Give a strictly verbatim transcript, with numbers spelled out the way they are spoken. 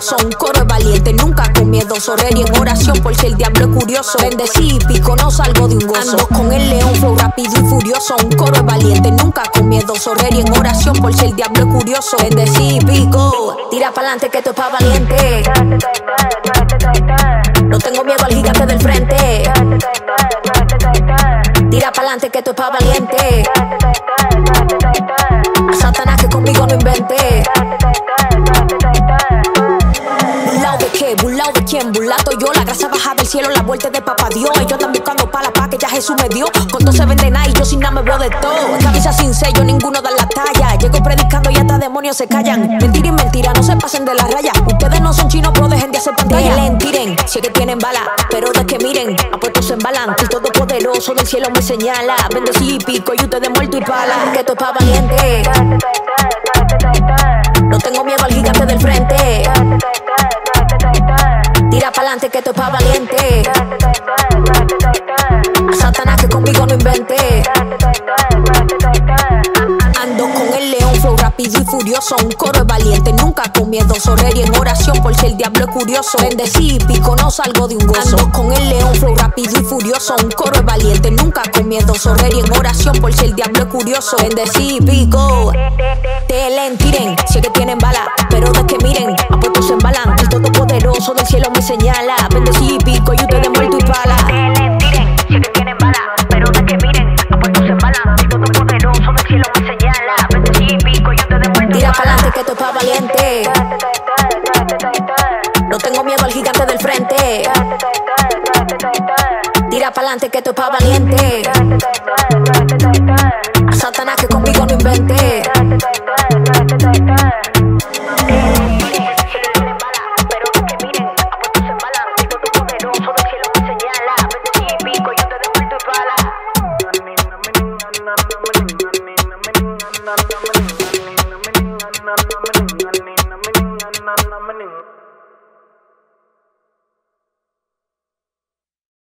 furioso, un coro es valiente, nunca con miedo. Sorrer y en oración por si el diablo es curioso. Bendecí y pico, no salgo de un gozo. Ando con el león, flow rápido y furioso, un coro es valiente, nunca con miedo. Sorrer y en oración por si el diablo es curioso. Bendecí y pico, tira pa'lante que esto es pa' valiente. No tengo miedo al gigante del frente. Tira pa'lante que esto es pa' valiente. A Satanás que conmigo no invente. ¿Burlao de qué? ¿Burlao de quién? Burlato yo, la grasa baja del cielo, la vuelta de papá Dios. Ellos están buscando pala pa' que ya Jesús me dio. Con todo se vende nada y yo sin nada me veo de todo. Camisa sin sello, ninguno da la talla. Llego predicando y hasta demonios se callan. Mentira y mentira, no se pasen de la raya. Ustedes no son chinos, pero dejen de hacer pantalla. Tiren, tiren, sé que tienen bala, pero de que miren, apuestos en balan. El todopoderoso del cielo me señala. Bendecí y pico y ustedes muerto y pala. Que esto es pa' valiente. No tengo miedo al gigante del frente. Tira pa'lante que esto es pa' valiente. A Satanás que conmigo no invente. Ando con el león, flow rápido y furioso, un coro es valiente, nunca con miedo. Sorrer y en oración por si el diablo es curioso. Bendecí y pico, no salgo de un gozo. Ando con el león, flow rápido y furioso, un coro es valiente, nunca con miedo. Sorrer y en oración por si el diablo es curioso. Bendecí y pico, telen, tiren, sé que tienen bala, pero de que miren, apuestos en balan. El todopoderoso del cielo me señala. Bendecí y pico y ustedes muerto y pala. Telen, tiren, sé que tienen bala, pero de que miren, apuestos en balan. El todopoderoso del cielo me señala. Bendecí y pico y ustedes muerto y pala. Tira pa'lante que esto es pa' valiente. No tengo miedo al gigante del frente. Tira pa'lante que esto es pa' valiente.